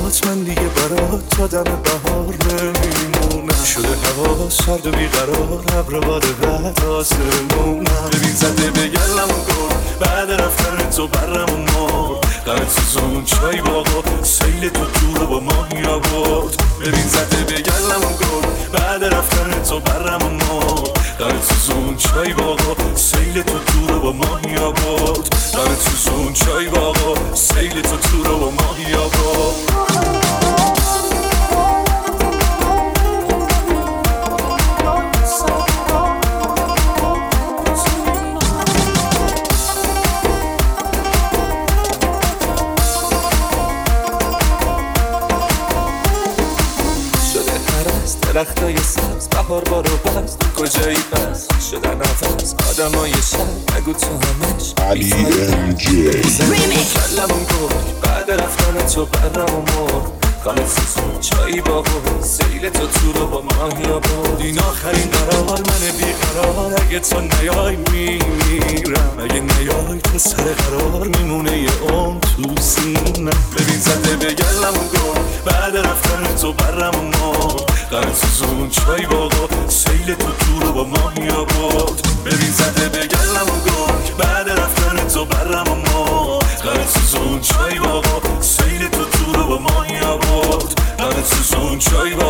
هوات من دیگه برات تا دم بهار نمیمونم. شده هوا سرد و بیقرار، ابر باد رد آسمونم. ببین زده به گلم گل بعد رفتن تو برم و مرد. قرد سوزون چای باقا سیل تو تو رو با ماهی آورد. ببین زده به گلم گل بعد رفتن تو برم و مرد. قرد سوزون چای باقا سیل تو تو رو با ماهی آورد. قرد سوزون چای باقا سیل تو تو رو با ماهی آورد. درختای سبز بهار بارو بست کجایی پس شدن نفس آدمای شب نگو تو همش علی ام جی کلمون گفت بعد رفتن تو برم و مرد. قامت سوزون چایی باقو سیل تو تو رو با ماهی آورد. این آخرین قرار من بیقرار، اگه تو نیای میمیرم. اگه نیای تو سر قرار میمونه یه عمر تو سینم. ببین زده به گلمون گفت بعد رفتن تو برم و مرد. قرد سوزون چای باقا سیل تو تو رو با ماهی آورد. ببین زده به گلمون گفت بعد رفتن تو برم و مرد. قرد سوزون چای باقا سیل تو تو رو با ماهی آورد. قرد سوزون چای باقا